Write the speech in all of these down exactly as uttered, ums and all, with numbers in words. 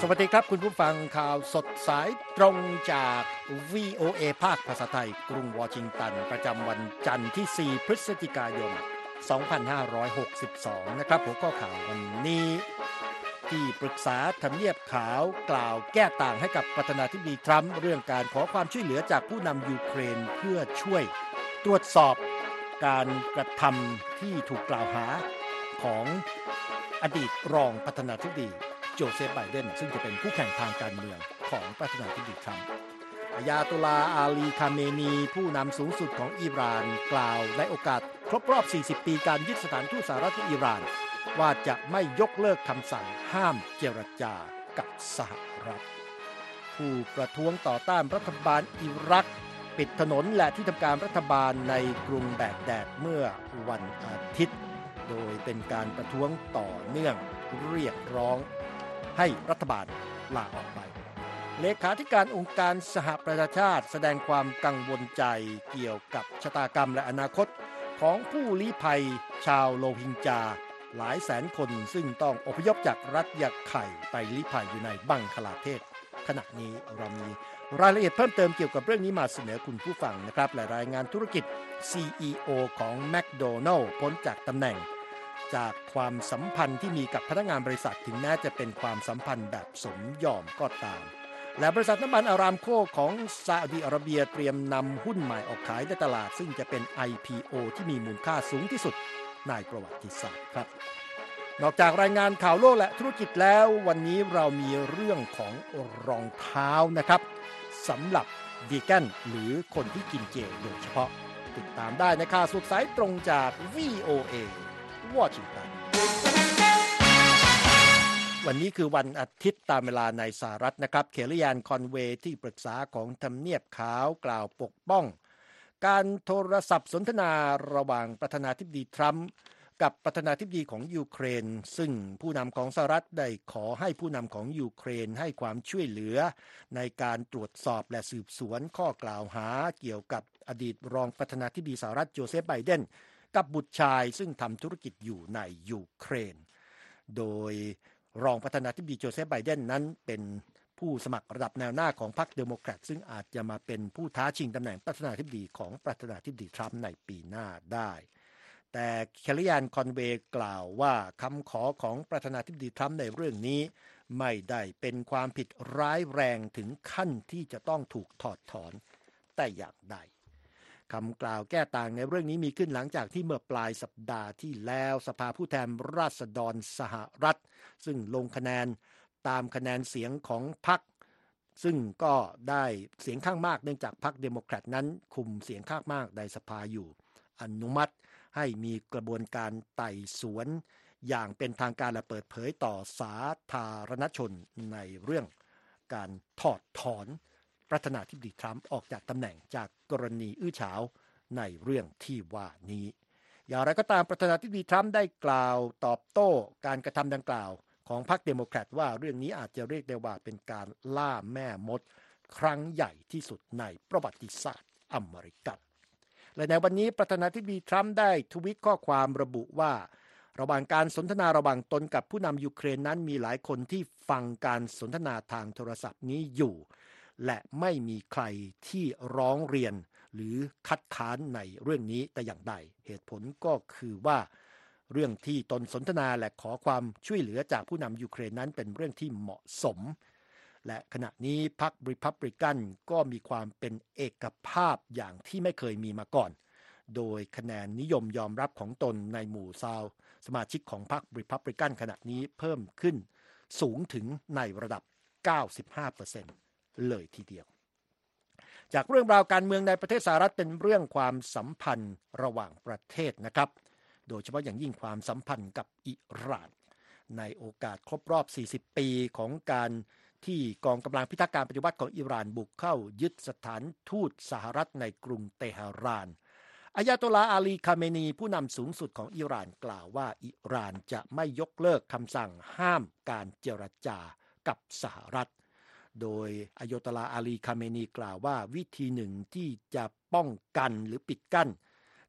วัสดีครับคุณผู้ฟังข่าวสดสายตรงจาก วี โอ เอ ภาคภาษาไทยกรุงวอชิงตันประจำวันจันทร์ที่ สี่ พฤศจิกายน สองพันห้าร้อยหกสิบสอง นะครับหัวข้อข่าววันนี้ที่ปรึกษาทำเนียบขาวกล่าวแก้ต่างให้กับประธานาธิบดีทรัมป์เรื่องการขอความช่วยเหลือจากผู้นำยูเครนเพื่อช่วยตรวจสอบการกระทำที่ถูกกล่าวหาของอดีตรองประธานาธิบดีโจเซฟไบเดนซึ่งจะเป็นคู่แข่งทางการเมืองของประธานาธิบดีทรัมป์อายาตุลลาห์อาลีคาเมนีผู้นำสูงสุดของอิหร่านกล่าวในโอกาสครบรอบสี่สิบปีการยึดสถานทูตสหรัฐที่อิหร่านว่าจะไม่ยกเลิกคำสั่งห้ามเจรจากับสหรัฐผู้ประท้วงต่อต้านรัฐบาลอิรักปิดถนนและที่ทำการรัฐบาลในกรุงแบกแดดเมื่อวันอาทิตย์โดยเป็นการประท้วงต่อเนื่องเรียกร้องให้รัฐบาลลาออกไปเลขาธิการองค์การสหประชาชาติแสดงความกังวลใจเกี่ยวกับชะตากรรมและอนาคตของผู้ลี้ภัยชาวโรฮิงญาหลายแสนคนซึ่งต้องอพยพจากรัฐยะไข่ไปลี้ภัยอยู่ในบังคลาเทศขณะนี้เรามีรายละเอียดเพิ่มเติมเกี่ยวกับเรื่องนี้มาเสนอคุณผู้ฟังนะครับและรายงานธุรกิจ ซี อี โอ ของ แมคโดนัลด์ พ้นจากตำแหน่งจากความสัมพันธ์ที่มีกับพนักงานบริษัทถึงแม้จะเป็นความสัมพันธ์แบบสมยอมก็ตามและบริษัทน้ำมันอารามโคของซาอุดิอาระเบียเตรียมนำหุ้นใหม่ออกขายในตลาดซึ่งจะเป็น ไอ พี โอ ที่มีมูลค่าสูงที่สุดในประวัติศาสตร์ครับนอกจากรายงานข่าวโลกและธุรกิจแล้ววันนี้เรามีเรื่องของรองเท้านะครับสำหรับวีแกนหรือคนที่กินเจโดยเฉพาะติดตามได้ในข่าวสดสายตรงจาก วี โอ เอ วอชิงตันวันนี้คือวันอาทิตย์ตามเวลาในสหรัฐนะครับเคลลี่แอนคอนเวย์ที่ปรึกษาของทำเนียบขาวกล่าวปกป้องการโทรศัพท์สนทนาระหว่างประธานาธิบดีทรัมป์กับประธานาธิบดีของยูเครนซึ่งผู้นำของสหรัฐได้ขอให้ผู้นำของยูเครนให้ความช่วยเหลือในการตรวจสอบและสืบสวนข้อกล่าวหาเกี่ยวกับอดีตรองประธานาธิบดีสหรัฐโจเซฟไบเดนกับบุตรชายซึ่งทำธุรกิจอยู่ในยูเครนโดยรองประธานาธิบดีโจเซฟไบเดนนั้นเป็นผู้สมัครระดับแนวหน้าของพรรคเดโมแครตซึ่งอาจจะมาเป็นผู้ท้าชิงตำแหน่งประธานาธิบดีของประธานาธิบดีทรัมป์ในปีหน้าได้แต่เคลลี่แอนคอนเวย์กล่าวว่าคำขอของประธานาธิบดีทรัมป์ในเรื่องนี้ไม่ได้เป็นความผิดร้ายแรงถึงขั้นที่จะต้องถูกถอดถอนแต่อย่างใดคำกล่าวแก้ต่างในเรื่องนี้มีขึ้นหลังจากที่เมื่อปลายสัปดาห์ที่แล้วสภาผู้แทนราษฎรสหรัฐซึ่งลงคะแนนตามคะแนนเสียงของพรรคซึ่งก็ได้เสียงข้างมากเนื่องจากพรรคเดโมแครตนั้นคุมเสียงข้างมากในสภาอยู่อนุมัติให้มีกระบวนการไต่สวนอย่างเป็นทางการและเปิดเผยต่อสาธารณชนในเรื่องการถอดถอนประธานาธิบดีทรัมป์ออกจากตำแหน่งจากกรณีอื้อฉาวในเรื่องที่ว่านี้อย่างไรก็ตามประธานาธิบดีทรัมป์ได้กล่าวตอบโต้การกระทำดังกล่าวของพรรคเดโมแครตว่าเรื่องนี้อาจจะเรียกได้ว่าเป็นการล่าแม่มดครั้งใหญ่ที่สุดในประวัติศาสตร์อเมริกันและในวันนี้ประธานาธิบดีทรัมป์ได้ทวีตข้อความระบุว่าระหว่างการสนทนาระหว่างตนกับผู้นำยูเครนนั้นมีหลายคนที่ฟังการสนทนาทางโทรศัพท์นี้อยู่และไม่มีใครที่ร้องเรียนหรือคัดค้านในเรื่องนี้แต่อย่างใดเหตุผลก็คือว่าเรื่องที่ตนสนทนาและขอความช่วยเหลือจากผู้นำยูเครนนั้นเป็นเรื่องที่เหมาะสมและขณะนี้พรรครีพับลิกันก็มีความเป็นเอกภาพอย่างที่ไม่เคยมีมาก่อนโดยคะแนนนิยมยอมรับของตนในหมู่ชาวสมาชิกของพรรครีพับลิกันขณะนี้เพิ่มขึ้นสูงถึงในระดับ เก้าสิบห้าเปอร์เซ็นต์ เลยทีเดียวจากเรื่องราวการเมืองในประเทศสหรัฐเป็นเรื่องความสัมพันธ์ระหว่างประเทศนะครับโดยเฉพาะอย่างยิ่งความสัมพันธ์กับอิหร่านในโอกาสครบรอบสี่สิบปีของการที่กองกำลังพิทักษ์การปฏิวัติของอิหร่านบุกเข้ายึดสถานทูตสหรัฐในกรุงเตหะรานอายาตุลลาห์อาลีคาเมนีผู้นำสูงสุดของอิหร่านกล่าวว่าอิหร่านจะไม่ยกเลิกคำสั่งห้ามการเจรจากับสหรัฐโดยอายาตุลลาห์อาลีคาเมนีกล่าวว่าวิธีหนึ่งที่จะป้องกันหรือปิดกั้น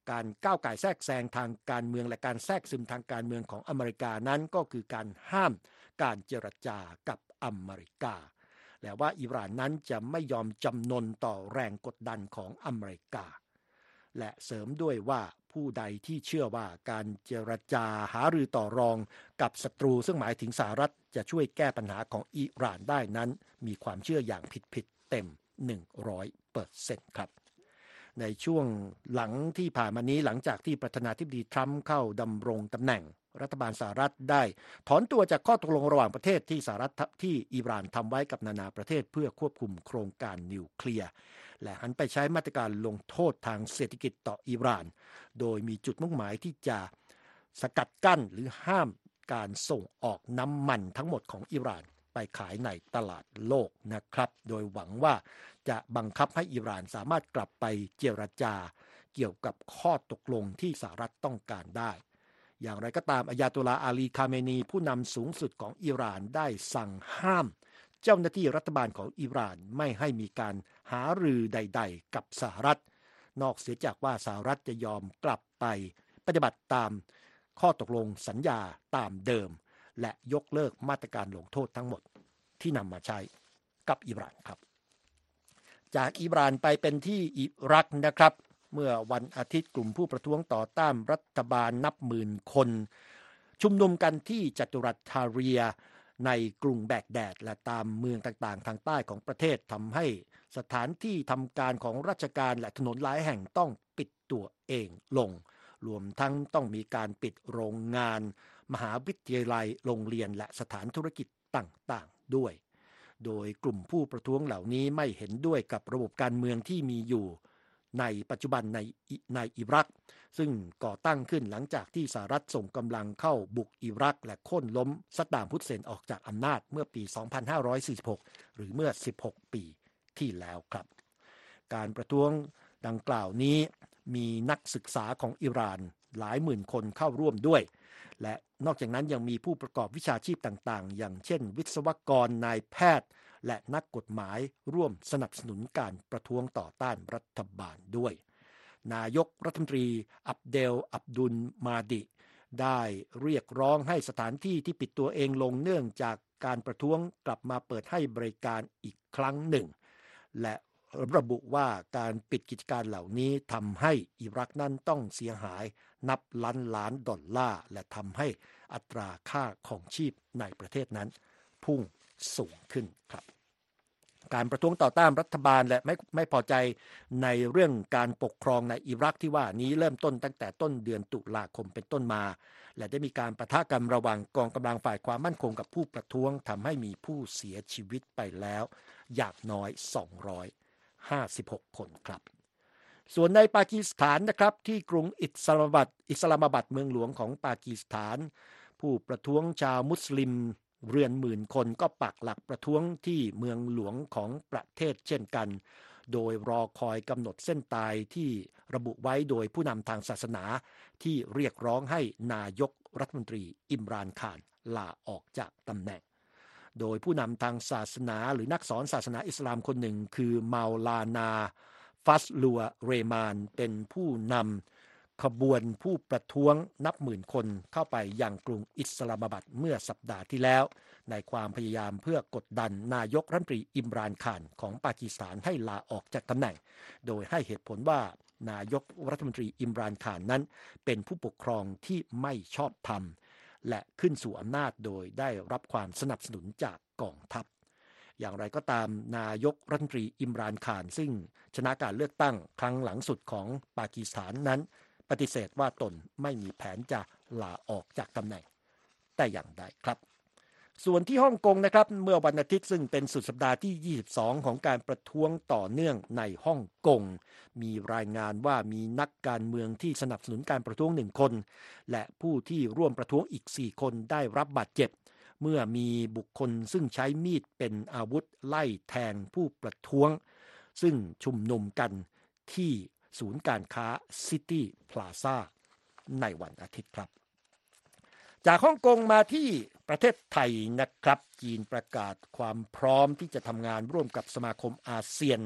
การก้าวก่ายแทรกแซงทางการเมืองและการแทรกซึมทางการเมืองของอเมริกานั้นก็คือการห้ามการเจรจากับอเมริกาและว่าอิหร่านนั้นจะไม่ยอมจำนนต่อแรงกดดันของอเมริกาและเสริมด้วยว่าผู้ใดที่เชื่อว่าการเจรจาหารือต่อรองกับศัตรูซึ่งหมายถึงสหรัฐจะช่วยแก้ปัญหาของอิหร่านได้นั้นมีความเชื่ออย่างผิดๆเต็ม หนึ่งร้อยเปอร์เซ็นต์ ครับในช่วงหลังที่ผ่านมานี้หลังจากที่ประธานาธิบดีทรัมป์เข้าดำรงตำแหน่งรัฐบาลสหรัฐได้ถอนตัวจากข้อตกลงระหว่างประเทศที่สหรัฐที่อิหร่านทำไว้กับนานาประเทศเพื่อควบคุมโครงการนิวเคลียร์และหันไปใช้มาตรการลงโทษทางเศรษฐกิจต่ออิหร่านโดยมีจุดมุ่งหมายที่จะสกัดกั้นหรือห้ามการส่งออกน้ำมันทั้งหมดของอิหร่านไปขายในตลาดโลกนะครับโดยหวังว่าจะบังคับให้อิหร่านสามารถกลับไปเจรจาเกี่ยวกับข้อตกลงที่สหรัฐต้องการได้อย่างไรก็ตามอัยาตุลลาห์อาลีคาเมนีผู้นำสูงสุดของอิหร่านได้สั่งห้ามเจ้าหน้าที่รัฐบาลของอิหร่านไม่ให้มีการหารือใดๆกับสหรัฐนอกเสียจากว่าสหรัฐจะยอมกลับไปปฏิบัติตามข้อตกลงสัญญาตามเดิมและยกเลิกมาตรการลงโทษทั้งหมดที่นำมาใช้กับอิหร่านครับจากอิหร่านไปเป็นที่อิรักนะครับเมื่อวันอาทิตย์กลุ่มผู้ประท้วงต่อต้านรัฐบาลนับหมื่นคนชุมนุมกันที่จัตุรัสทาเรียในกรุงแบกแดดและตามเมืองต่างๆทางใต้ของประเทศทำให้สถานที่ทำการของราชการและถนนหลายแห่งต้องปิดตัวเองลงรวมทั้งต้องมีการปิดโรงงานมหาวิทยาลัยโรงเรียนและสถานธุรกิจต่างๆด้วยโดยกลุ่มผู้ประท้วงเหล่านี้ไม่เห็นด้วยกับระบบการเมืองที่มีอยู่ในปัจจุบันในในอิรักซึ่งก่อตั้งขึ้นหลังจากที่สหรัฐส่งกำลังเข้าบุกอิรักและโค่นล้มซัดดามฮุสเซนออกจากอำนาจเมื่อปี สองพันห้าร้อยสี่สิบหก หรือเมื่อ สิบหก ปีที่แล้วครับการประท้วงดังกล่าวนี้มีนักศึกษาของอิหร่านหลายหมื่นคนเข้าร่วมด้วยและนอกจากนั้นยังมีผู้ประกอบวิชาชีพต่างๆอย่างเช่นวิศวกรนายแพทย์และนักกฎหมายร่วมสนับสนุนการประท้วงต่อต้านรัฐบาลด้วยนายกรัฐมนตรีอับเดลอับดุลมาดิได้เรียกร้องให้สถานที่ที่ปิดตัวเองลงเนื่องจากการประท้วงกลับมาเปิดให้บริการอีกครั้งหนึ่งและระบุว่าการปิดกิจการเหล่านี้ทำให้อิรักนั้นต้องเสียหายนับล้านล้านดอลลาร์และทำให้อัตราค่าของชีพในประเทศนั้นพุ่งสูงขึ้นครับการประท้วงต่อต้านรัฐบาลและไม่ไม่พอใจในเรื่องการปกครองในอิรักที่ว่านี้เริ่มต้นตั้งแต่ต้นเดือนตุลาคมเป็นต้นมาและได้มีการปะทะกันระหว่างกองกำลังฝ่ายความมั่นคงกับผู้ประท้วงทำให้มีผู้เสียชีวิตไปแล้วอย่างน้อยสองร้อยห้าสิบหกคนครับส่วนในปากีสถานนะครับที่กรุงอิสลามบัดอิสลามบัดเมืองหลวงของปากีสถานผู้ประท้วงชาวมุสลิมเรือนหมื่นคนก็ปักหลักประท้วงที่เมืองหลวงของประเทศเช่นกันโดยรอคอยกำหนดเส้นตายที่ระบุไว้โดยผู้นำทางศาสนาที่เรียกร้องให้นายกรัฐมนตรีอิมรานข่านลาออกจากตำแหน่งโดยผู้นำทางศาสนาหรือนักสอนศาสนาอิสลามคนหนึ่งคือเมาลานาฟัสลัวเรมานเป็นผู้นำขบวนผู้ประท้วงนับหมื่นคนเข้าไปยังกรุงอิสลามบัดเมื่อสัปดาห์ที่แล้วในความพยายามเพื่อกดดันนายกรัฐมนตรีอิมรานข่านของปากีสถานให้ลาออกจากตำแหน่งโดยให้เหตุผลว่านายกรัฐมนตรีอิมรานข่านนั้นเป็นผู้ปกครองที่ไม่ชอบธรรมและขึ้นสู่อำนาจโดยได้รับความสนับสนุนจากกองทัพอย่างไรก็ตามนายกรัฐมนตรีอิมรานข่านซึ่งชนะการเลือกตั้งครั้งหลังสุดของปากีสถานนั้นปฏิเสธว่าตนไม่มีแผนจะลาออกจากตำแหน่งแต่อย่างใดครับส่วนที่ฮ่องกงนะครับเมื่อวันอาทิตย์ซึ่งเป็นสุดสัปดาห์ที่ยี่สิบสองของการประท้วงต่อเนื่องในฮ่องกงมีรายงานว่ามีนักการเมืองที่สนับสนุนการประท้วงหนึ่งคนและผู้ที่ร่วมประท้วงอีกสี่คนได้รับบาดเจ็บเมื่อมีบุคคลซึ่งใช้มีดเป็นอาวุธไล่แทงผู้ประท้วงซึ่งชุมนุมกันที่ศูนย์การค้าซิตี้พลาซ่าในวันอาทิตย์ครับจากฮ่องกงมาที่ประเทศไทยนะครับจีนประกาศความพร้อมที่จะทำงานร่วมกับสมาคมอาเซียน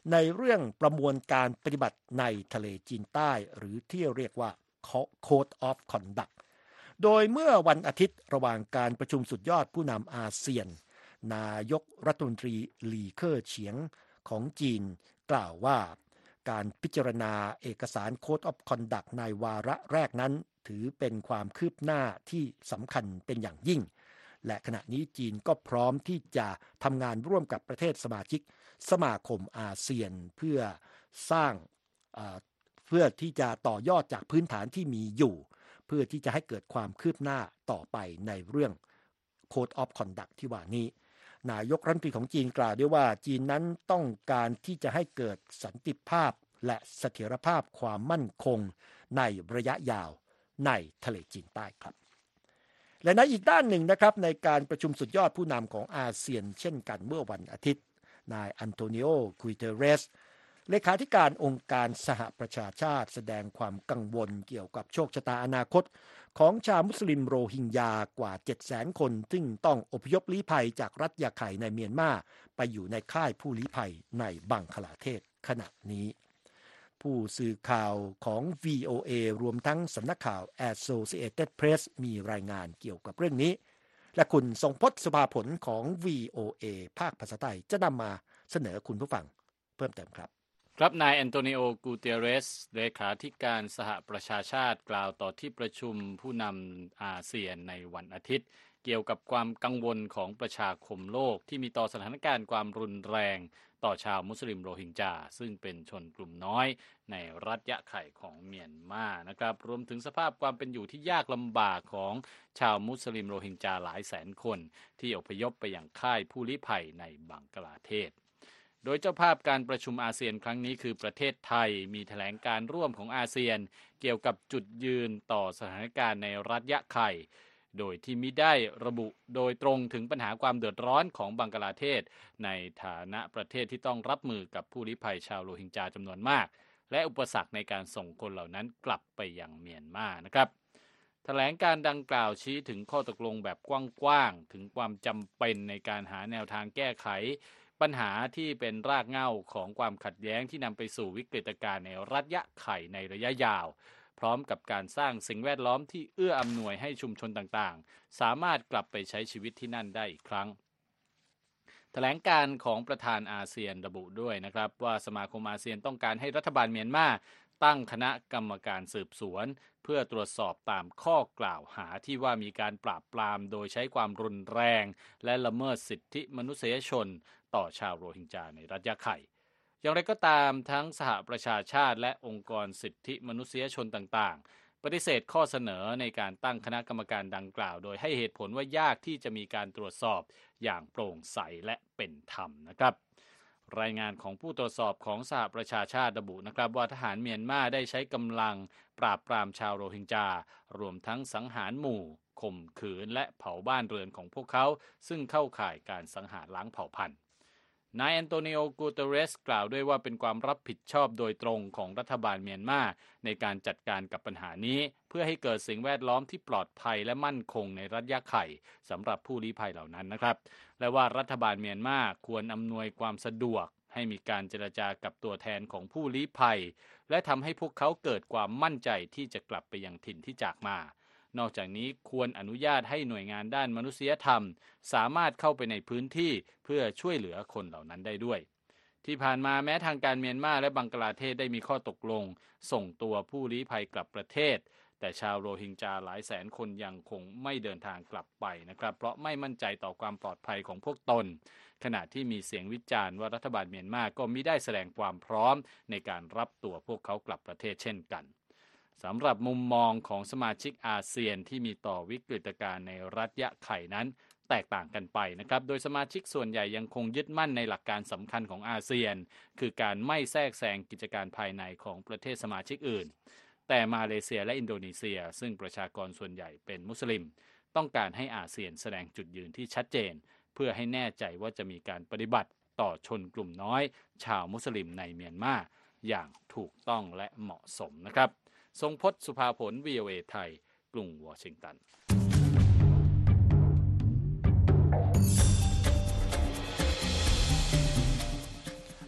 ในเรื่องประมวลการปฏิบัติในทะเลจีนใต้หรือที่เรียกว่า Code of Conduct โดยเมื่อวันอาทิตย์ระหว่างการประชุมสุดยอดผู้นำอาเซียนนายกรัฐมนตรีหลีเค่อเฉียงของจีนกล่าวว่าการพิจารณาเอกสาร Code of Conduct ในวาระแรกนั้นถือเป็นความคืบหน้าที่สำคัญเป็นอย่างยิ่งและขณะนี้จีนก็พร้อมที่จะทำงานร่วมกับประเทศสมาชิกสมาคมอาเซียนเพื่อสร้างเพื่อที่จะต่อยอดจากพื้นฐานที่มีอยู่เพื่อที่จะให้เกิดความคืบหน้าต่อไปในเรื่อง Code of Conduct ที่ว่านี้นายกรัฐมนตรีของจีนกล่าวด้วยว่าจีนนั้นต้องการที่จะให้เกิดสันติภาพและเสถียรภาพความมั่นคงในระยะยาวในทะเลจีนใต้ครับและในอีกด้านหนึ่งนะครับในการประชุมสุดยอดผู้นำของอาเซียนเช่นกันเมื่อวันอาทิตย์นายอันโตนิโอ กุยเตเรสเลขาธิการองค์การสหประชาชาติแสดงความกังวลเกี่ยวกับโชคชะตาอนาคตของชาวมุสลิมโรฮิงญากว่า เจ็ดแสน คนซึ่งต้องอพยพลี้ภัยจากรัฐยาไข่ในเมียนมาไปอยู่ในค่ายผู้ลี้ภัยในบังคลาเทศขณะนี้ผู้สื่อข่าวของ วี โอ เอ รวมทั้งสำนักข่าว Associated Press มีรายงานเกี่ยวกับเรื่องนี้และคุณทรงพจน์ สุภาผลของ วี โอ เอ ภาคภาษาไทยจะนำมาเสนอคุณผู้ฟังเพิ่มเติมครับครับนายแอนโตนิโอ กูเตเรสเลขาธิการสหประชาชาติกล่าวต่อที่ประชุมผู้นำอาเซียนในวันอาทิตย์เกี่ยวกับความกังวลของประชาคมโลกที่มีต่อสถานการณ์ความรุนแรงต่อชาวมุสลิมโรฮิงญาซึ่งเป็นชนกลุ่มน้อยในรัฐยะไข่ของเมียนมานะครับรวมถึงสภาพความเป็นอยู่ที่ยากลำบากของชาวมุสลิมโรฮิงญาหลายแสนคนที่อพยพไปยังค่ายผู้ลี้ภัยในบังกลาเทศโดยเจ้าภาพการประชุมอาเซียนครั้งนี้คือประเทศไทยมีแถลงการร่วมของอาเซียนเกี่ยวกับจุดยืนต่อสถานการณ์ในรัฐยะไข่โดยที่มิได้ระบุโดยตรงถึงปัญหาความเดือดร้อนของบังกลาเทศในฐานะประเทศที่ต้องรับมือกับผู้ลี้ภัยชาวโรฮิงญาจำนวนมากและอุปสรรคในการส่งคนเหล่านั้นกลับไปยังเมียนมานะครับแถลงการดังกล่าวชี้ถึงข้อตกลงแบบกว้างๆถึงความจำเป็นในการหาแนวทางแก้ไขปัญหาที่เป็นรากเหง้าของความขัดแย้งที่นำไปสู่วิกฤตการณ์ในรัฐยะไข่ในระยะยาวพร้อมกับการสร้างสิ่งแวดล้อมที่เอื้ออำนวยให้ชุมชนต่างๆสามารถกลับไปใช้ชีวิตที่นั่นได้อีกครั้งแถลงการของประธานอาเซียนระบุด้วยนะครับว่าสมาคมอาเซียนต้องการให้รัฐบาลเมียนมาตั้งคณะกรรมการสืบสวนเพื่อตรวจสอบตามข้อกล่าวหาที่ว่ามีการปราบปรามโดยใช้ความรุนแรงและละเมิดสิทธิมนุษยชนต่อชาวโรฮิงญาในรัฐยะไข่อย่างไรก็ตามทั้งสหประชาชาติและองค์กรสิทธิมนุษยชนต่างๆปฏิเสธข้อเสนอในการตั้งคณะกรรมการดังกล่าวโดยให้เหตุผลว่ายากที่จะมีการตรวจสอบอย่างโปร่งใสและเป็นธรรมนะครับรายงานของผู้ตรวจสอบของสหประชาชาติระบุนะครับว่าทหารเมียนมาได้ใช้กำลังปราบปรามชาวโรฮิงญารวมทั้งสังหารหมู่ข่มขืนและเผาบ้านเรือนของพวกเขาซึ่งเข้าข่ายการสังหารล้างเผ่าพันธุ์นายแอนโตนิโอ กูเตเรสกล่าวด้วยว่าเป็นความรับผิดชอบโดยตรงของรัฐบาลเมียนมาในการจัดการกับปัญหานี้เพื่อให้เกิดสิ่งแวดล้อมที่ปลอดภัยและมั่นคงในรัฐยะไข่สำหรับผู้ลี้ภัยเหล่านั้นนะครับและว่ารัฐบาลเมียนมาควรอำนวยความสะดวกให้มีการเจรจากับตัวแทนของผู้ลี้ภัยและทำให้พวกเขาเกิดความมั่นใจที่จะกลับไปยังถิ่นที่จากมานอกจากนี้ควรอนุญาตให้หน่วยงานด้านมนุษยธรรมสามารถเข้าไปในพื้นที่เพื่อช่วยเหลือคนเหล่านั้นได้ด้วยที่ผ่านมาแม้ทางการเมียนมาและบังกลาเทศได้มีข้อตกลงส่งตัวผู้ลี้ภัยกลับประเทศแต่ชาวโรฮิงญาหลายแสนคนยังคงไม่เดินทางกลับไปนะครับเพราะไม่มั่นใจต่อความปลอดภัยของพวกตนขณะที่มีเสียงวิจารณ์ว่ารัฐบาลเมียนมาก็มิได้แสดงความพร้อมในการรับตัวพวกเขากลับประเทศเช่นกันสำหรับมุมมองของสมาชิกอาเซียนที่มีต่อวิกฤตการณ์ในรัฐยะไข่นั้นแตกต่างกันไปนะครับโดยสมาชิกส่วนใหญ่ยังคงยึดมั่นในหลักการสำคัญของอาเซียนคือการไม่แทรกแซงกิจการภายในของประเทศสมาชิกอื่นแต่มาเลเซียและอินโดนีเซียซึ่งประชากรส่วนใหญ่เป็นมุสลิมต้องการให้อาเซียนแสดงจุดยืนที่ชัดเจนเพื่อให้แน่ใจว่าจะมีการปฏิบัติต่อชนกลุ่มน้อยชาวมุสลิมในเมียนมาอย่างถูกต้องและเหมาะสมนะครับทรงพจน์ สุภาผล วี โอ เอ ไทยกรุงวอชิงตัน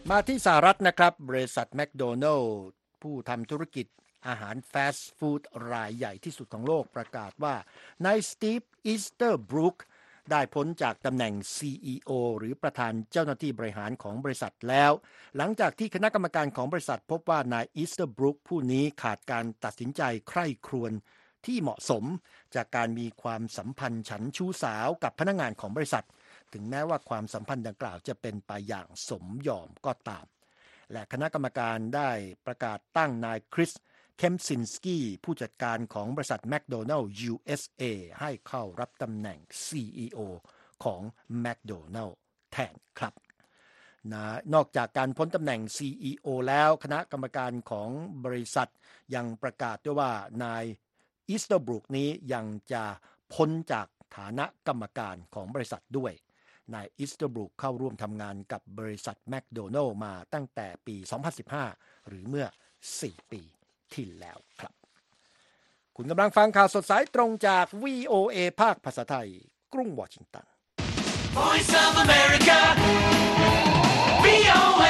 มาที่สหรัฐนะครับบริษัทแมคโดนัลด์ผู้ทำธุรกิจอาหารฟาสต์ฟู้ดรายใหญ่ที่สุดของโลกประกาศว่านายสตีฟอีสเตอร์บรูคได้พ้นจากตำแหน่ง ซี อี โอ หรือประธานเจ้าหน้าที่บริหารของบริษัทแล้วหลังจากที่คณะกรรมการของบริษัทพบว่านายอีสเตอร์บรูคผู้นี้ขาดการตัดสินใจใคร่ครวญที่เหมาะสมจากการมีความสัมพันธ์ฉันชู้สาวกับพนักงานของบริษัทถึงแม้ว่าความสัมพันธ์ดังกล่าวจะเป็นไปอย่างสมยอมก็ตามและคณะกรรมการได้ประกาศตั้งนายคริสเคมซินสกี้ผู้จัดการของบริษัทแมคโดนัลด์ ยู เอส เอ ให้เข้ารับตำแหน่ง ซี อี โอ ของแมคโดนัลด์แทนครับนะนอกจากการพ้นตำแหน่ง ซี อี โอ แล้วคณะกรรมการของบริษัทยังประกาศด้วยว่านายอีสเตอร์บรูคนี้ยังจะพ้นจากฐานะกรรมการของบริษัทด้วยนายอีสเตอร์บรูคเข้าร่วมทำงานกับบริษัทแมคโดนัลด์มาตั้งแต่ปี สองพันสิบห้า หรือเมื่อ สี่ ปีที่แล้วครับคุณกำลังฟังข่าวสดสายตรงจาก วี โอ เอ ภาคภาษาไทยกรุงวอชิงตัน Voice of America วี โอ เอ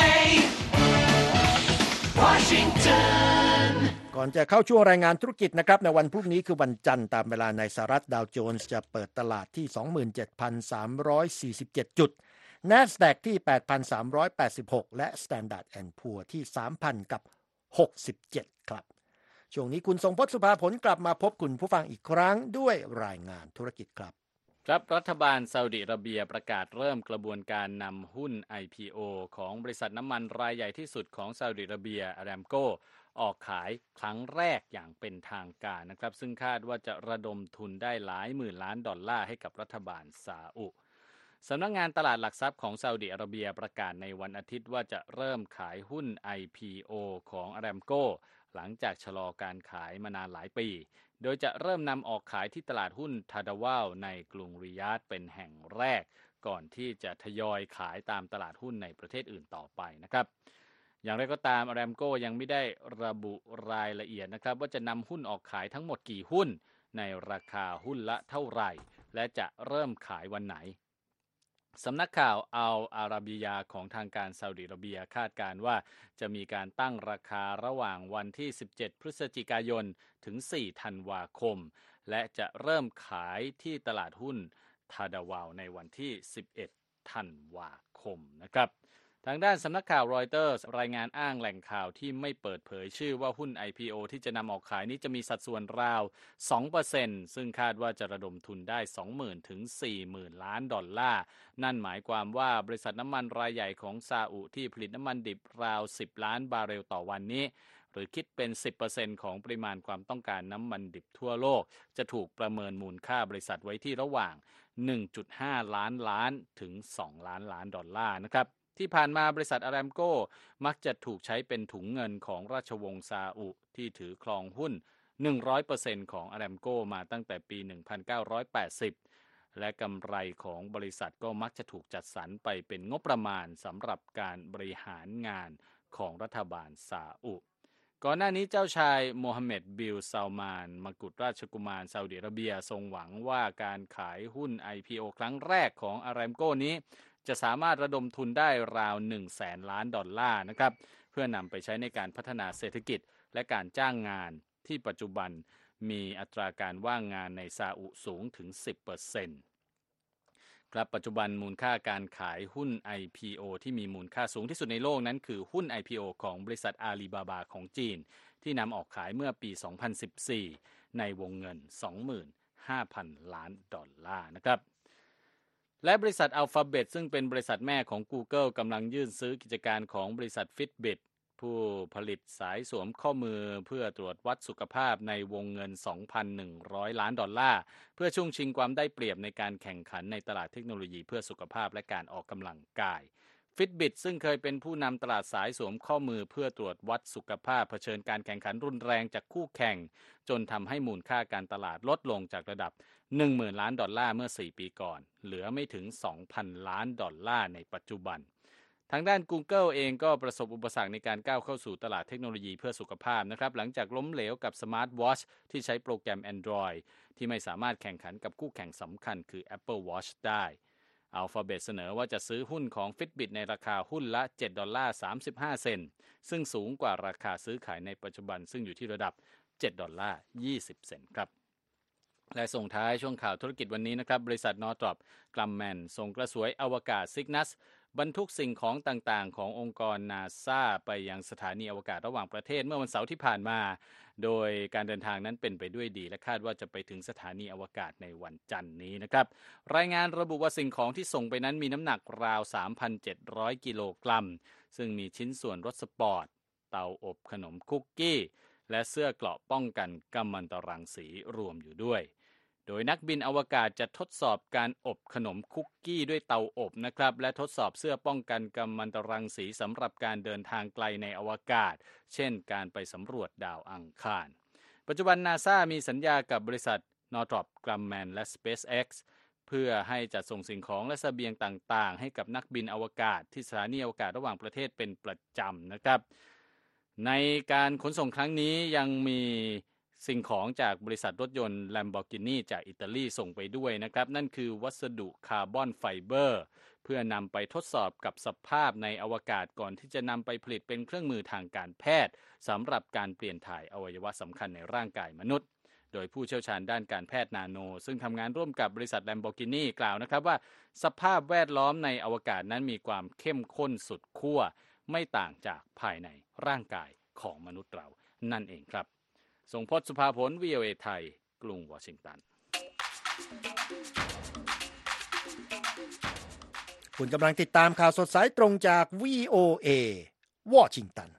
Washington ก่อนจะเข้าช่วงรายงานธุรกิจนะครับในวันพรุ่งนี้คือวันจันทร์ตามเวลาในสหรัฐดาวโจนส์จะเปิดตลาดที่ สองหมื่นเจ็ดพันสามร้อยสี่สิบเจ็ด จุด NASDAQ ที่ แปดพันสามร้อยแปดสิบหก และ Standard แอนด์ Poor's ที่ สามพันหกสิบเจ็ด ครับช่วงนี้คุณทรงพจน์สุภาผลกลับมาพบคุณผู้ฟังอีกครั้งด้วยรายงานธุรกิจครับครับรัฐบาลซาอุดิอาระเบียประกาศเริ่มกระบวนการนำหุ้น ไอ พี โอ ของบริษัทน้ำมันรายใหญ่ที่สุดของซาอุดิอาระเบียอารามโกออกขายครั้งแรกอย่างเป็นทางการนะครับซึ่งคาดว่าจะระดมทุนได้หลายหมื่นล้านดอลลาร์ให้กับรัฐบาลซาอุสำนักงานตลาดหลักทรัพย์ของซาอุดิอาระเบียประกาศในวันอาทิตย์ว่าจะเริ่มขายหุ้น ไอ พี โอ ของอารามโกหลังจากชะลอการขายมานานหลายปีโดยจะเริ่มนำออกขายที่ตลาดหุ้นทาดาวาลในกรุงริยาดเป็นแห่งแรกก่อนที่จะทยอยขายตามตลาดหุ้นในประเทศอื่นต่อไปนะครับอย่างไรก็ตามอารามโกยังไม่ได้ระบุรายละเอียดนะครับว่าจะนำหุ้นออกขายทั้งหมดกี่หุ้นในราคาหุ้นละเท่าไหร่และจะเริ่มขายวันไหนสำนักข่าวอัลอาราบียาของทางการซาอุดิอาระเบียคาดการณ์ว่าจะมีการตั้งราคาระหว่างวันที่สิบเจ็ดพฤศจิกายนถึงสี่ธันวาคมและจะเริ่มขายที่ตลาดหุ้นทาดาวาลในวันที่สิบเอ็ดธันวาคมนะครับทางด้านสำนักข่าวรอยเตอร์สรายงานอ้างแหล่งข่าวที่ไม่เปิดเผยชื่อว่าหุ้น ไอ พี โอ ที่จะนำออกขายนี้จะมีสัดส่วนราว สองเปอร์เซ็นต์ ซึ่งคาดว่าจะระดมทุนได้ สองหมื่น ถึง สี่หมื่น ล้านดอลลาร์นั่นหมายความว่าบริษัทน้ำมันรายใหญ่ของซาอุที่ผลิตน้ำมันดิบราวสิบล้านบาร์เรลต่อวันนี้หรือคิดเป็น สิบเปอร์เซ็นต์ ของปริมาณความต้องการน้ำมันดิบทั่วโลกจะถูกประเมินมูลค่าบริษัทไว้ที่ระหว่าง หนึ่งจุดห้า ล้านล้านถึงสองล้านล้านดอลลาร์นะครับที่ผ่านมาบริษัทอารามโกมักจะถูกใช้เป็นถุงเงินของราชวงศ์ซาอุที่ถือครองหุ้น หนึ่งร้อยเปอร์เซ็นต์ ของอารามโกมาตั้งแต่ปี หนึ่งพันเก้าร้อยแปดสิบ และกำไรของบริษัทก็มักจะถูกจัดสรรไปเป็นงบประมาณสำหรับการบริหารงานของรัฐบาลซาอุก่อนหน้านี้เจ้าชายโมฮัมเหม็ดบิลซาลมานมกุฎราชกุมารซาอุดิอาระเบียทรงหวังว่าการขายหุ้น ไอ พี โอ ครั้งแรกของอารามโกนี้จะสามารถระดมทุนได้ราว หนึ่งแสน ล้านดอลลาร์นะครับเพื่อนำไปใช้ในการพัฒนาเศรษฐกิจและการจ้างงานที่ปัจจุบันมีอัตราการว่างงานในซาอุสูงถึง สิบเปอร์เซ็นต์ ครับปัจจุบันมูลค่าการขายหุ้น ไอ พี โอ ที่มีมูลค่าสูงที่สุดในโลกนั้นคือหุ้น ไอ พี โอ ของบริษัทอาลีบาบาของจีนที่นำออกขายเมื่อปี สองพันสิบสี่ ในวงเงิน สองหมื่นห้าพัน ล้านดอลลาร์นะครับและบริษัท Alphabet ซึ่งเป็นบริษัทแม่ของ Google กำลังยื่นซื้อกิจการของบริษัท Fitbit ผู้ผลิตสายสวมข้อมือเพื่อตรวจวัดสุขภาพในวงเงิน สองพันหนึ่งร้อย ล้านดอลลาร์เพื่อช่วงชิงความได้เปรียบในการแข่งขันในตลาดเทคโนโลยีเพื่อสุขภาพและการออกกำลังกาย Fitbit ซึ่งเคยเป็นผู้นำตลาดสายสวมข้อมือเพื่อตรวจวัดสุขภาพเผชิญการแข่งขันรุนแรงจากคู่แข่งจนทำให้มูลค่าการตลาดลดลงจากระดับ หนึ่งหมื่น ล้านดอลลาร์เมื่อสี่ปีก่อนเหลือไม่ถึง สองพัน ล้านดอลลาร์ในปัจจุบันทางด้าน Google เองก็ประสบอุปสรรคในการก้าวเข้าสู่ตลาดเทคโนโลยีเพื่อสุขภาพนะครับหลังจากล้มเหลวกับ Smart Watch ที่ใช้โปรแกรม Android ที่ไม่สามารถแข่งขันกับคู่แข่งสำคัญคือ Apple Watch ได้ Alphabet เสนอว่าจะซื้อหุ้นของ Fitbit ในราคาหุ้นละเจ็ดดอลลาร์สามสิบห้าเซนต์ซึ่งสูงกว่าราคาซื้อขายในปัจจุบันซึ่งอยู่ที่ระดับเจ็ดดอลลาร์ยี่สิบเซนต์ครับและส่งท้ายช่วงข่าวธุรกิจวันนี้นะครับบริษัท Northrop Grumman ส่งกระสวยอวกาศ Cygnus บรรทุกสิ่งของต่างๆขององค์กร NASA ไปยังสถานีอวกาศระหว่างประเทศเมื่อวันเสาร์ที่ผ่านมาโดยการเดินทางนั้นเป็นไปด้วยดีและคาดว่าจะไปถึงสถานีอวกาศในวันจันทร์นี้นะครับรายงานระบุว่าสิ่งของที่ส่งไปนั้นมีน้ำหนักราว สามพันเจ็ดร้อย กิโลกรัมซึ่งมีชิ้นส่วนรถสปอร์ตเตาอบขนมคุกกี้และเสื้อเกราะป้องกันกัมมันตรังสีรวมอยู่ด้วยโดยนักบินอวกาศจะทดสอบการอบขนมคุกกี้ด้วยเตาอบนะครับและทดสอบเสื้อป้องกันกัมมันตรังสีสำหรับการเดินทางไกลในอวกาศเช่นการไปสำรวจดาวอังคารปัจจุบัน NASA มีสัญญากับบริษัท Northrop Grumman และ SpaceX เพื่อให้จัดส่งสิ่งของและเสบียงต่างๆให้กับนักบินอวกาศที่สถานีอวกาศระหว่างประเทศเป็นประจำนะครับในการขนส่งครั้งนี้ยังมีสิ่งของจากบริษัทรถยนต์ Lamborghini จากอิตาลีส่งไปด้วยนะครับนั่นคือวัสดุคาร์บอนไฟเบอร์เพื่อนำไปทดสอบกับสภาพในอวกาศก่อนที่จะนำไปผลิตเป็นเครื่องมือทางการแพทย์สำหรับการเปลี่ยนถ่ายอวัยวะสำคัญในร่างกายมนุษย์โดยผู้เชี่ยวชาญด้านการแพทย์นาโนซึ่งทำงานร่วมกับบริษัท Lamborghini กล่าวนะครับว่าสภาพแวดล้อมในอวกาศนั้นมีความเข้มข้นสุดขั้วไม่ต่างจากภายในร่างกายของมนุษย์เรานั่นเองครับทรงพจน์ สุภาผล วี โอ เอ ไทยกรุงวอชิงตันคุณกำลังติดตามข่าวสดสายตรงจาก วี โอ เอ วอชิงตัน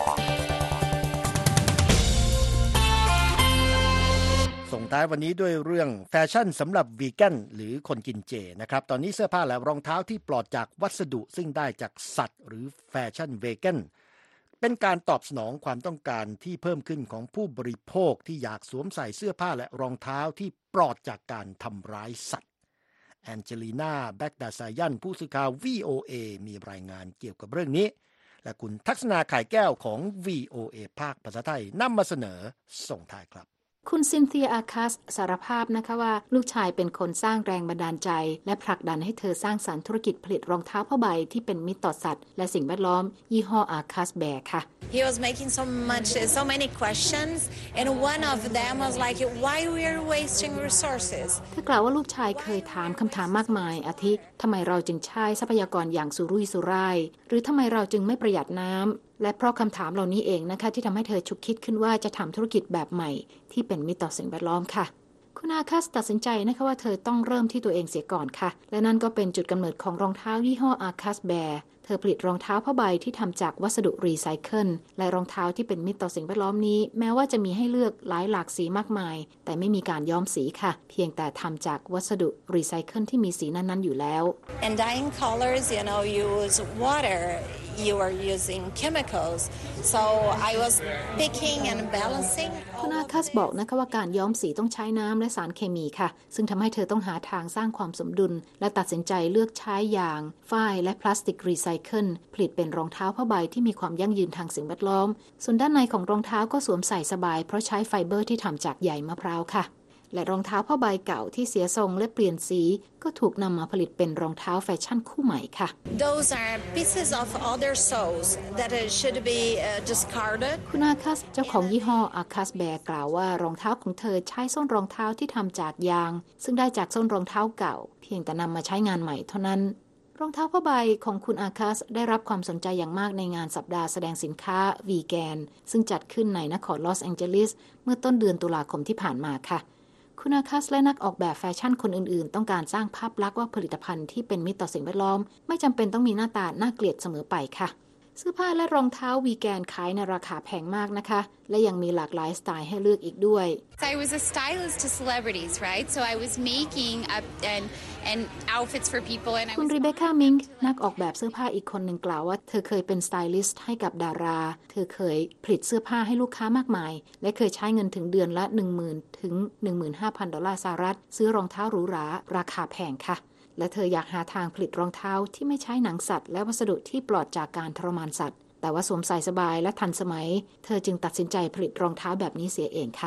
ส่งท้ายวันนี้ด้วยเรื่องแฟชั่นสำหรับวีแกนหรือคนกินเจนะครับตอนนี้เสื้อผ้าและรองเท้าที่ปลอดจากวัสดุซึ่งได้จากสัตว์หรือแฟชั่นวีแกนเป็นการตอบสนองความต้องการที่เพิ่มขึ้นของผู้บริโภคที่อยากสวมใส่เสื้อผ้าและรองเท้าที่ปลอดจากการทำร้ายสัตว์แองเจลีนาแบกดาซายันผู้สื่อข่าว วี โอ เอ มีรายงานเกี่ยวกับเรื่องนี้และคุณทักษณาไข่แก้วของ วี โอ เอ ภาคภาษาไทยนำมาเสนอส่งท้ายครับคุณซินเธียอาคัสสารภาพนะคะว่าลูกชายเป็นคนสร้างแรงบันดาลใจและผลักดันให้เธอสร้างสรรค์ธุรกิจผลิตรองเท้าผ้าใบที่เป็นมิตรต่อสัตว์และสิ่งแวดล้อมยี่ห้ออาคัสแบร์ค่ะ He was making so much so many questions and one of them was like why we are wasting resources เธอกล่าวว่าลูกชายเคยถามคำถามมากมายอาทิทำไมเราจึงใช้ทรัพยากรอย่างสุรุ่ยสุร่ายหรือทำไมเราจึงไม่ประหยัดน้ำและเพราะคำถามเหล่านี้เองนะคะที่ทำให้เธอฉุกคิดขึ้นว่าจะทำธุรกิจแบบใหม่ที่เป็นมิตรต่อสิ่งแวดล้อมค่ะคุณอาคัสตัดสินใจนะคะว่าเธอต้องเริ่มที่ตัวเองเสียก่อนค่ะและนั่นก็เป็นจุดกำเนิดของรองเท้ายี่ห้ออาคัสแบร์เธอผลิตรองเท้าผ้าใบที่ทำจากวัสดุรีไซเคิลและรองเท้าที่เป็นมิตรต่อสิ่งแวดล้อมนี้แม้ว่าจะมีให้เลือกหลายหลากสีมากมายแต่ไม่มีการย้อมสีค่ะเพียงแต่ทำจากวัสดุรีไซเคิลที่มีสีนั้นๆอยู่แล้ว And dyeing colors you know use water you are using chemicals so I was picking and balancing คุณอาคัสบอกนะคะว่าการย้อมสีต้องใช้น้ำและสารเคมีค่ะซึ่งทำให้เธอต้องหาทางสร้างความสมดุลและตัดสินใจเลือกใช้ยางฝ้ายและพลาสติกรีไซเคิลผลิตเป็นรองเท้าผ้าใบที่มีความยั่งยืนทางสิ่งแวดล้อมส่วนด้านในของรองเท้าก็สวมใส่สบายเพราะใช้ไฟเบอร์ที่ทำจากใยมะพร้าวค่ะและรองเท้าผ้าใบเก่าที่เสียทรงและเปลี่ยนสีก็ถูกนำมาผลิตเป็นรองเท้าแฟชั่นคู่ใหม่ค่ะ Those are pieces of other soles that should be discarded คุณอาคัสเจ้าของยี่ห้ออาคัสแบร์กล่าวว่ารองเท้าของเธอใช้ส้นรองเท้าที่ทำจากยางซึ่งได้จากส้นรองเท้าเก่าเพียงแต่นำมาใช้งานใหม่เท่านั้นรองเท้าผ้าใบของคุณอาคัสได้รับความสนใจอย่างมากในงานสัปดาห์แสดงสินค้าวีแกนซึ่งจัดขึ้นในนครลอสแองเจลิสเมื่อต้นเดือนตุลาคมที่ผ่านมาค่ะคุณอาคัสและนักออกแบบแฟชั่นคนอื่นๆต้องการสร้างภาพลักษณ์ว่าผลิตภัณฑ์ที่เป็นมิตรต่อสิ่งแวดล้อมไม่จำเป็นต้องมีหน้าตาน่าเกลียดเสมอไปค่ะเสื้อผ้าและรองเท้าวีแกนขายในราคาแพงมากนะคะและยังมีหลากหลายสไตล์ให้เลือกอีกด้วย So I was a stylist to celebrities, right? So I was making up and and outfits for people and I คุณรีเบคก้ามิงค์นักออกแบบเสื้อผ้าอีกคนหนึ่งกล่าวว่าเธอเคยเป็นสไตลิสต์ให้กับดาราเธอเคยผลิตเสื้อผ้าให้ลูกค้ามากมายและเคยใช้เงินถึงเดือนละ หนึ่งหมื่น ถึง หนึ่งหมื่นห้าพัน ดอลลาร์สหรัฐซื้อรองเท้าหรูหราราคาแพงค่ะและเธออยากหาทางผลิตรองเท้าที่ไม่ใช้หนังสัตว์และวัสดุที่ปลอดจากการทรมานสัตว์แต่ว่าสวมใส่สบายและทันสมัยเธอจึงตัดสินใจผลิตรองเท้าแบบนี้เสียเองค่ะ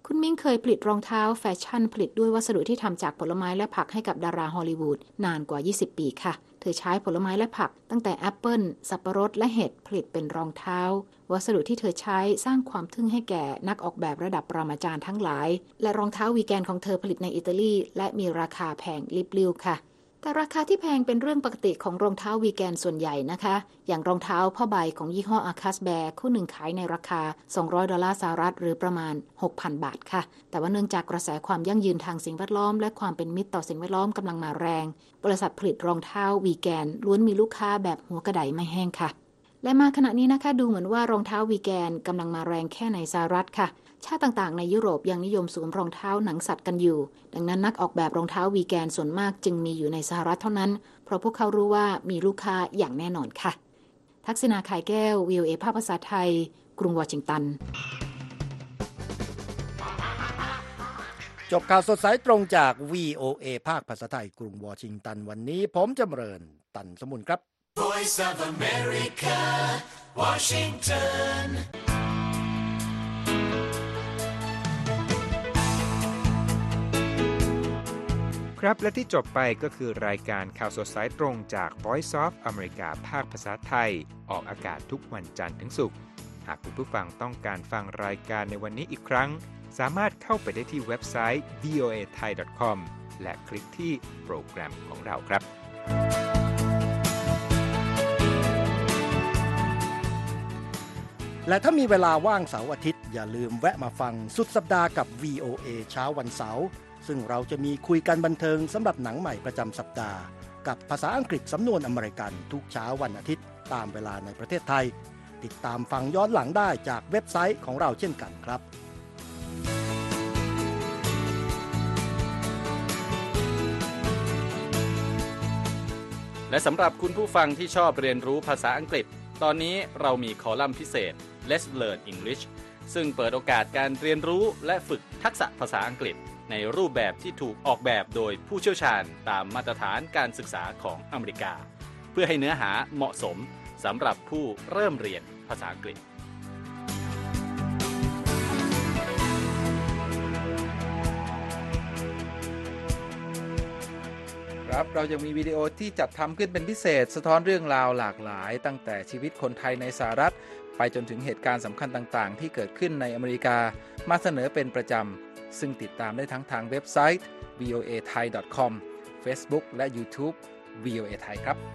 คุณมิ้งเคยผลิตรองเท้าแฟชั่นผลิตด้วยวัสดุที่ทำจากผลไม้และผักให้กับดาราฮอลลีวูดนานกว่ายี่สิบปีค่ะเธอใช้ผลไม้และผักตั้งแต่แอปเปิลสับปะรดและเห็ดผลิตเป็นรองเท้าวัสดุที่เธอใช้สร้างความทึ่งให้แก่นักออกแบบระดับปรมาจารย์ทั้งหลายและรองเท้าวีแกนของเธอผลิตในอิตาลีและมีราคาแพงลิบลิ่วค่ะแต่ราคาที่แพงเป็นเรื่องปกติของรองเท้าวีแกนส่วนใหญ่นะคะอย่างรองเท้าผ้าใบของยี่ห้ออาคัสแบร์คู่หนึ่งขายในราคาสองร้อยดอลลาร์สหรัฐหรือประมาณ หกพัน บาทค่ะแต่ว่าเนื่องจากกระแสความยั่งยืนทางสิ่งแวดล้อมและความเป็นมิตรต่อสิ่งแวดล้อมกำลังมาแรงบริษัทผลิตรองเท้าวีแกนล้วนมีลูกค้าแบบหัวกระไดไม่แห้งค่ะและมาขณะนี้นะคะดูเหมือนว่ารองเท้าวีแกนกำลังมาแรงแค่ในสหรัฐค่ะชาติต่างๆในยุโรปยังนิยมสวมรองเท้าหนังสัตว์กันอยู่ดังนั้นนักออกแบบรองเท้าวีแกนส่วนมากจึงมีอยู่ในสหรัฐเท่านั้นเพราะพวกเขารู้ว่ามีลูกค้าอย่างแน่นอนค่ะทักษิณา ขายแก้ว วี โอ เอ ภาคภาษาไทยกรุงวอชิงตันจบข่าวสดสายตรงจาก วี โอ เอ ภาคภาษาไทยกรุงวอชิงตันวันนี้ผมจำเริญตันสมุนครับ Voice of America, Washington. ครับและที่จบไปก็คือรายการข่าวสดสายตรงจาก Voice of America ภาคภาษาไทยออกอากาศทุกวันจันทร์ถึงศุกร์หากคุณผู้ฟังต้องการฟังรายการในวันนี้อีกครั้งสามารถเข้าไปได้ที่เว็บไซต์ วี โอ เอ ไทย ดอท คอม และคลิกที่โปรแกรมของเราครับและถ้ามีเวลาว่างเสาร์อาทิตย์อย่าลืมแวะมาฟังสุดสัปดาห์กับ วี โอ เอ เช้าวันเสาร์ซึ่งเราจะมีคุยกันบันเทิงสำหรับหนังใหม่ประจำสัปดาห์กับภาษาอังกฤษสำนวนอเมริกันทุกเช้าวันอาทิตย์ตามเวลาในประเทศไทยติดตามฟังย้อนหลังได้จากเว็บไซต์ของเราเช่นกันครับและสำหรับคุณผู้ฟังที่ชอบเรียนรู้ภาษาอังกฤษตอนนี้เรามีคอลัมน์พิเศษ Let's Learn English ซึ่งเปิดโอกาสการเรียนรู้และฝึกทักษะภาษาอังกฤษในรูปแบบที่ถูกออกแบบโดยผู้เชี่ยวชาญตามมาตรฐานการศึกษาของอเมริกาเพื่อให้เนื้อหาเหมาะสมสำหรับผู้เริ่มเรียนภาษาอังกฤษครับเรายังมีวิดีโอที่จัดทำขึ้นเป็นพิเศษสะท้อนเรื่องราวหลากหลายตั้งแต่ชีวิตคนไทยในสหรัฐไปจนถึงเหตุการณ์สำคัญต่างๆที่เกิดขึ้นในอเมริกามาเสนอเป็นประจำซึ่งติดตามได้ทั้งทางเว็บไซต์ วี โอ เอ ไทย ดอท คอม Facebook และ YouTube วี โอ เอ ไทยครับ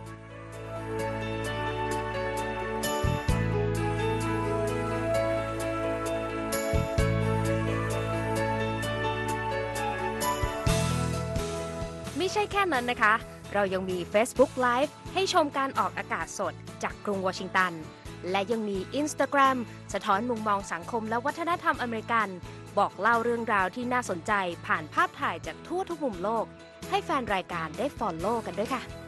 ไม่ใช่แค่นั้นนะคะเรายังมี Facebook Live ให้ชมการออกอากาศสดจากกรุงวอชิงตันและยังมี Instagram สะท้อนมุมมองสังคมและวัฒนธรรมอเมริกันบอกเล่าเรื่องราวที่น่าสนใจผ่านภาพถ่ายจากทั่วทุกมุมโลกให้แฟนรายการได้ follow กันด้วยค่ะ